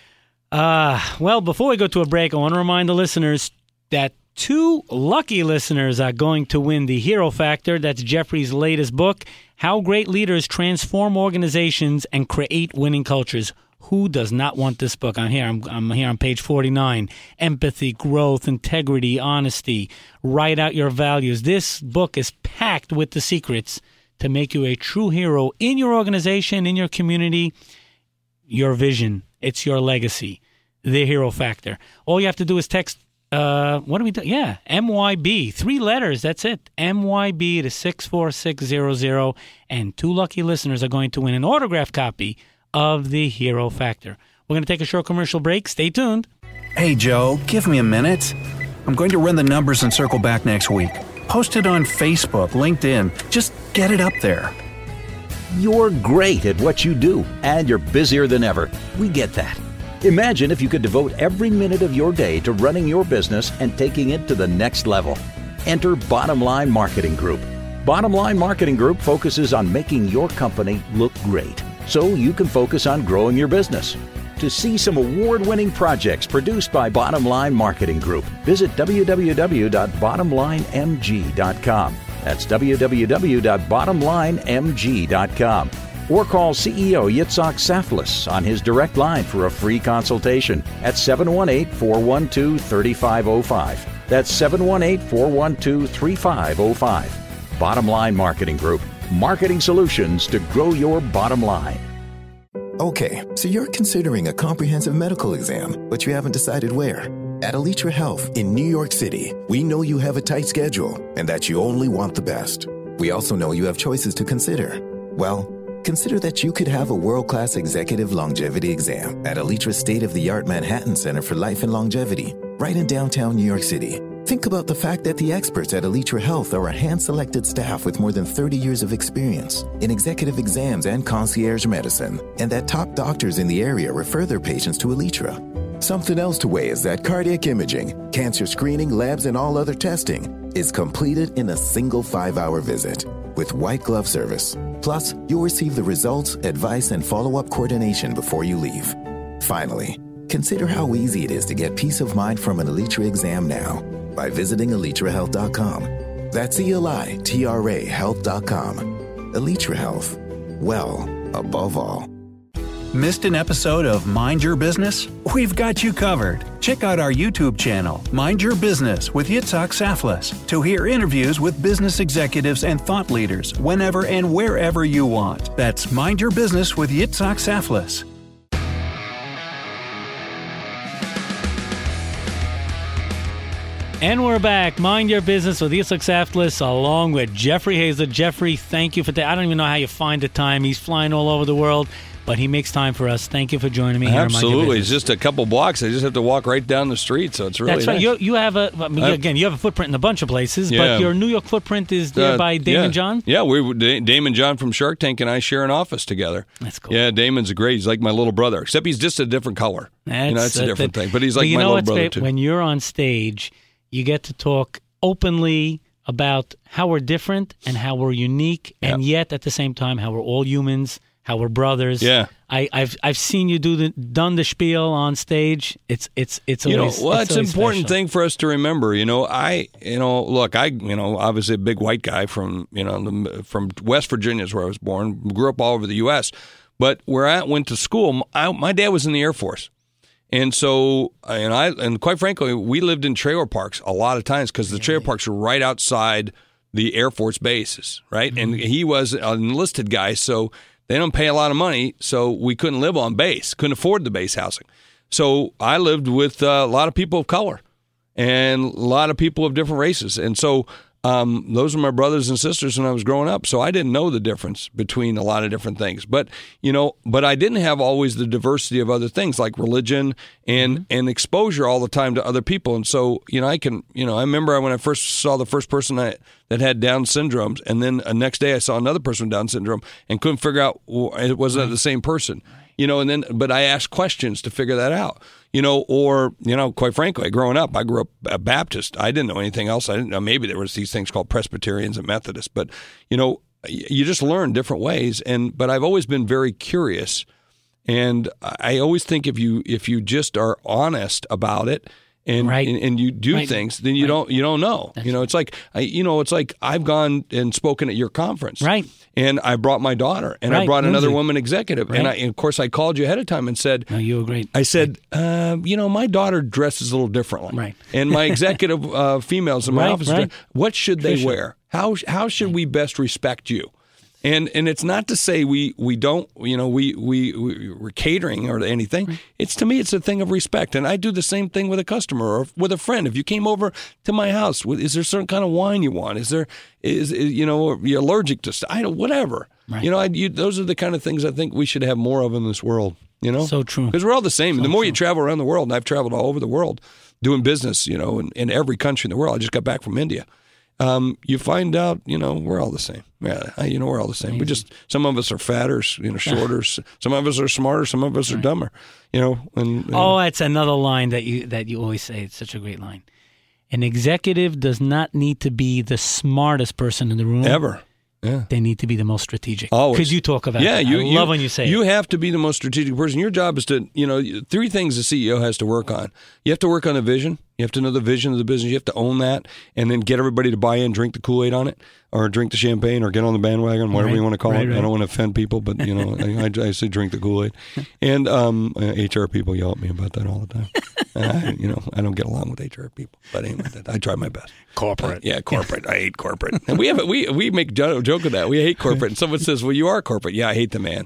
Well, before we go to a break, I want to remind the listeners that 2 lucky listeners are going to win the Hero Factor. That's Jeffrey's latest book, How Great Leaders Transform Organizations and Create Winning Cultures. Who does not want this book? I'm here on page 49. Empathy, growth, integrity, honesty. Write out your values. This book is packed with the secrets to make you a true hero in your organization, in your community, your vision. It's your legacy, the hero factor. All you have to do is text, what do we do? Yeah, MYB, 3 letters, that's it. MYB to 64600, and 2 lucky listeners are going to win an autographed copy of the Hero Factor. We're going to take a short commercial break. Stay tuned. Hey, Joe, give me a minute. I'm going to run the numbers and circle back next week. Post it on Facebook, LinkedIn. Just get it up there. You're great at what you do, and you're busier than ever. We get that. Imagine if you could devote every minute of your day to running your business and taking it to the next level. Enter Bottom Line Marketing Group. Bottom Line Marketing Group focuses on making your company look great, so you can focus on growing your business. To see some award-winning projects produced by Bottom Line Marketing Group, visit www.bottomlinemg.com. That's www.bottomlinemg.com. Or call CEO Yitzhak Saflis on his direct line for a free consultation at 718-412-3505. That's 718-412-3505. Bottom Line Marketing Group. Marketing solutions to grow your bottom line. Okay, so you're considering a comprehensive medical exam, but you haven't decided where. At Alitra Health in New York City, we know you have a tight schedule and that you only want the best. We also know you have choices to consider. Well, consider that you could have a world-class executive longevity exam at Alitra's state-of-the-art Manhattan Center for Life and Longevity, right in downtown New York City. Think about the fact that the experts at Alitra Health are a hand-selected staff with more than 30 years of experience in executive exams and concierge medicine, and that top doctors in the area refer their patients to Alitra. Something else to weigh is that cardiac imaging, cancer screening, labs, and all other testing is completed in a single 5-hour visit with white glove service. Plus, you'll receive the results, advice, and follow-up coordination before you leave. Finally, consider how easy it is to get peace of mind from an Alitra exam now by visiting alitrahealth.com. That's ELITRA health.com. Alitra Health. Well, above all. Missed an episode of Mind Your Business? We've got you covered. Check out our YouTube channel, Mind Your Business with Yitzhak Saflis, to hear interviews with business executives and thought leaders whenever and wherever you want. That's Mind Your Business with Yitzhak Saflis. And we're back. Mind Your Business with Yitzhak Saflis along with Jeffrey Hazel. Jeffrey, thank you for that. I don't even know how you find the time. He's flying all over the world, but he makes time for us. Thank you for joining me here. Absolutely. It's just a couple blocks. I just have to walk right down the street, so it's really That's right. nice. You have you have a footprint in a bunch of places, but your New York footprint is there by Damon John? Yeah, Damon John from Shark Tank and I share an office together. That's cool. Yeah, Damon's great. He's like my little brother, except he's just a different color. That's a different thing. But he's like my little brother, too. When you're on stage, you get to talk openly about how we're different and how we're unique, and yet at the same time how we're all humans, how we're brothers. Yeah, I've seen you done the spiel on stage. It's always, it's an always important special. thing for us to remember. I obviously a big white guy from West Virginia is where I was born. Grew up all over the U.S., but where I went to school, my dad was in the Air Force. And so, and quite frankly, we lived in trailer parks a lot of times because the trailer parks were right outside the Air Force bases, right? Mm-hmm. And he was an enlisted guy, so they don't pay a lot of money, so we couldn't live on base, couldn't afford the base housing. So I lived with a lot of people of color and a lot of people of different races. And so those were my brothers and sisters when I was growing up. So I didn't know the difference between a lot of different things. But I didn't have always the diversity of other things like religion and exposure all the time to other people. And so, I remember when I first saw the first person that had Down syndrome, and then the next day I saw another person with Down syndrome and couldn't figure out it wasn't the same person. But I asked questions to figure that out. Quite frankly, growing up, I grew up a Baptist. I didn't know anything else. I didn't know maybe there was these things called Presbyterians and Methodists, but you just learn different ways. But I've always been very curious, and I always think if you just are honest about it and you do things, then you don't know. It's like I've gone and spoken at your conference, right? And I brought my daughter, and I brought another woman executive, and of course I called you ahead of time and said, "No, you were great." I said, my daughter dresses a little differently, right? And my executive females in my office, what should they wear? How should we best respect you? And it's not to say we're catering or anything. It's, to me, it's a thing of respect. And I do the same thing with a customer or with a friend. If you came over to my house, is there certain kind of wine you want? Are you allergic to whatever? Right. Those are the kind of things I think we should have more of in this world. So true. Because we're all the same. So the more true. you travel around the world, and I've traveled all over the world doing business, in every country in the world. I just got back from India. You find out, we're all the same. Yeah, we're all the same. We some of us are fatter, shorter. Some of us are smarter. Some of us are dumber. That's another line that you always say. It's such a great line. An executive does not need to be the smartest person in the room ever. Yeah. They need to be the most strategic. Always. Because you talk about that. I love when you say you it. have to be the most strategic person. Your job is to, three things the CEO has to work on. You have to work on the vision. You have to know the vision of the business. You have to own that and then get everybody to buy in, drink the Kool-Aid on it, or drink the champagne, or get on the bandwagon, whatever you want to call it. Right. I don't want to offend people, but, I say drink the Kool-Aid. And HR people yell at me about that all the time. I don't get along with HR people. But anyway, I try my best. Corporate. Corporate. I hate corporate. And we make a joke of that. We hate corporate. And someone says, well, you are corporate. Yeah, I hate the man.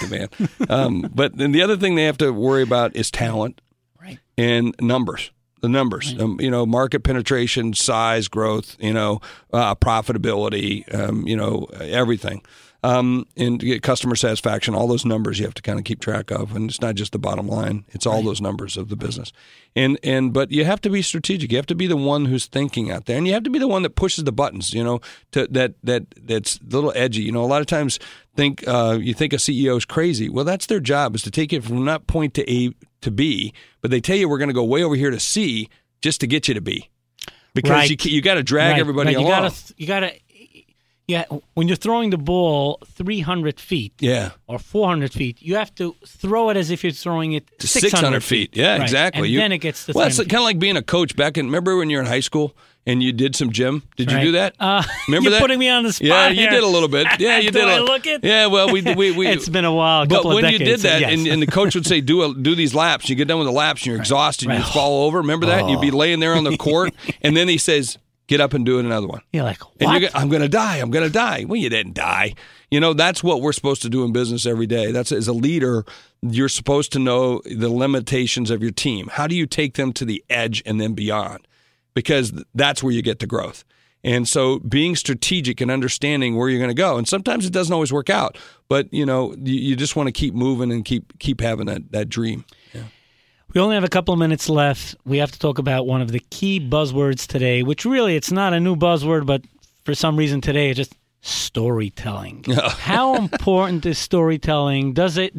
But then the other thing they have to worry about is talent and numbers. The numbers, right. Market penetration, size, growth, profitability, everything. And customer satisfaction, all those numbers you have to kind of keep track of. And it's not just the bottom line. It's all those numbers of the business. But you have to be strategic. You have to be the one who's thinking out there. And you have to be the one that pushes the buttons, that's a little edgy. A lot of times you think a CEO is crazy. Well, that's their job, is to take it from that point to A to B. But they tell you we're going to go way over here to C just to get you to B. Because you got to drag everybody along. You got to. Yeah, when you're throwing the ball 300 feet or 400 feet, you have to throw it as if you're throwing it 600 feet. Yeah, exactly. And then it gets to 300 it's kind of like being a coach remember when you were in high school and you did some gym? Did you do that? Remember you're that? Putting me on the spot. Yeah, you did a little bit. Yeah, you did. I look it? Yeah, well, we it's been a while, but when decades, you did that, yes. and the coach would say, do these laps, you get done with the laps, and you're exhausted, and you fall over. Remember that? You'd be laying there on the court, and then he says, get up and do it another one. You're like, what? And I'm going to die. I'm going to die. Well, you didn't die. That's what we're supposed to do in business every day. That's, as a leader, you're supposed to know the limitations of your team. How do you take them to the edge and then beyond? Because that's where you get the growth. And so being strategic and understanding where you're going to go. And sometimes it doesn't always work out, but you just want to keep moving and keep having that dream. Yeah. We only have a couple of minutes left. We have to talk about one of the key buzzwords today, which really, it's not a new buzzword, but for some reason today, it's just storytelling. How important is storytelling? Does a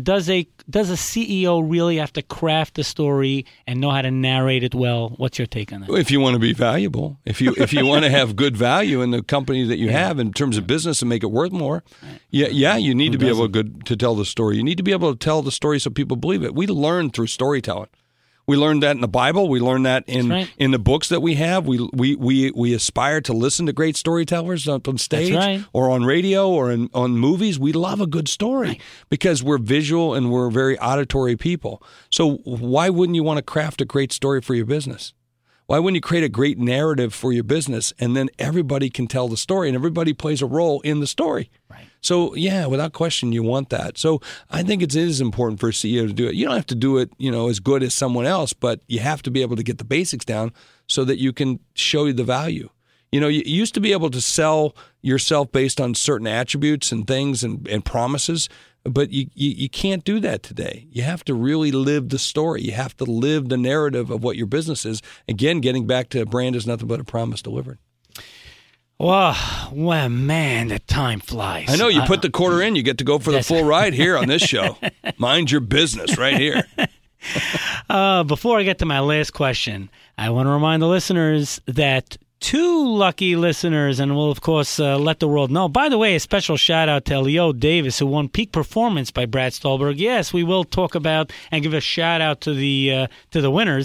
CEO really have to craft a story and know how to narrate it well? What's your take on that? If you want to be valuable, if you want to have good value in the company that you have in terms of business and make it worth more, you need to be able to tell the story. You need to be able to tell the story so people believe it. We learn through storytelling. We learned that in the Bible. We learned that in the books that we have. We aspire to listen to great storytellers on stage or on radio or on movies. We love a good story because we're visual and we're very auditory people. So why wouldn't you want to craft a great story for your business? Why wouldn't you create a great narrative for your business and then everybody can tell the story and everybody plays a role in the story? Right. So, without question, you want that. So I think it is important for a CEO to do it. You don't have to do it, as good as someone else, but you have to be able to get the basics down so that you can show you the value. You used to be able to sell yourself based on certain attributes and things and promises, but you can't do that today. You have to really live the story. You have to live the narrative of what your business is. Again, getting back to brand is nothing but a promise delivered. Well, man, the time flies. I know. You put the quarter in, you get to go for the full ride here on this show. Mind your business right here. Before I get to my last question, I want to remind the listeners that 2 lucky listeners, and we'll, of course, let the world know. By the way, a special shout-out to Leo Davis, who won Peak Performance by Brad Stolberg. Yes, we will talk about and give a shout-out to the winners.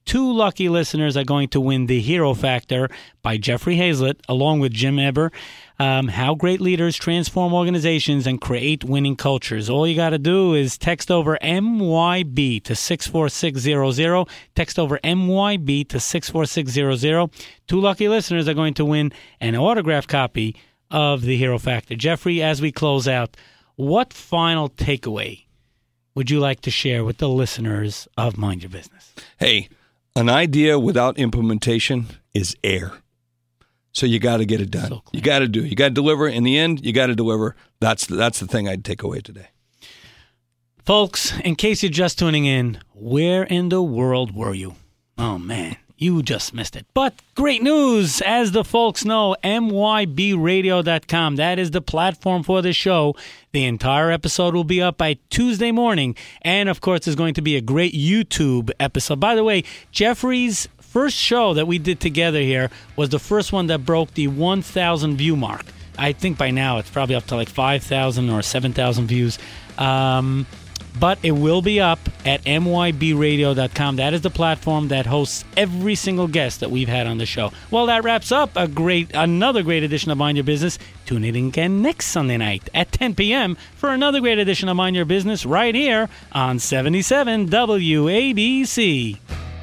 2 lucky listeners are going to win The Hero Factor by Jeffrey Hazlett, along with Jim Eber. How great leaders transform organizations and create winning cultures. All you got to do is text over MYB to 64600. Text over MYB to 64600. 2 lucky listeners are going to win an autographed copy of The Hero Factor. Jeffrey, as we close out, what final takeaway would you like to share with the listeners of Mind Your Business? Hey, an idea without implementation is air. So you got to get it done. So cool. You got to do it. You got to deliver. In the end, you got to deliver. That's the thing I'd take away today. Folks, in case you're just tuning in, where in the world were you? Oh, man. You just missed it. But great news, as the folks know, mybradio.com. That is the platform for the show. The entire episode will be up by Tuesday morning. And, of course, there's going to be a great YouTube episode. By the way, Jeffrey's first show that we did together here was the first one that broke the 1,000 view mark. I think by now it's probably up to like 5,000 or 7,000 views. But it will be up at mybradio.com. That is the platform that hosts every single guest that we've had on the show. Well, that wraps up another great edition of Mind Your Business. Tune in again next Sunday night at 10 p.m. for another great edition of Mind Your Business right here on 77 WABC.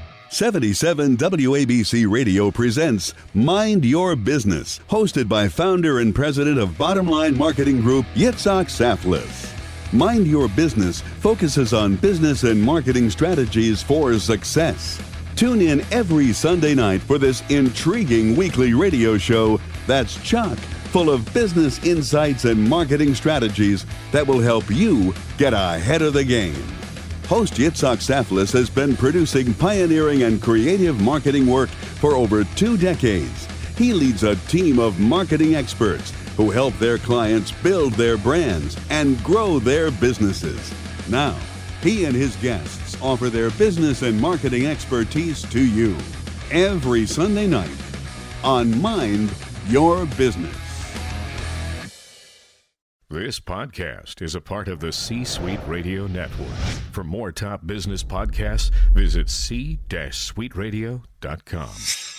77 WABC Radio presents Mind Your Business, hosted by founder and president of Bottom Line Marketing Group, Yitzhak Saflis. Mind Your Business focuses on business and marketing strategies for success. Tune in every Sunday night for this intriguing weekly radio show that's chock full of business insights and marketing strategies that will help you get ahead of the game. Host Yitzhak Saflis has been producing pioneering and creative marketing work for over 2 decades. He leads a team of marketing experts who help their clients build their brands and grow their businesses. Now, he and his guests offer their business and marketing expertise to you every Sunday night on Mind Your Business. This podcast is a part of the C-Suite Radio Network. For more top business podcasts, visit c-suiteradio.com.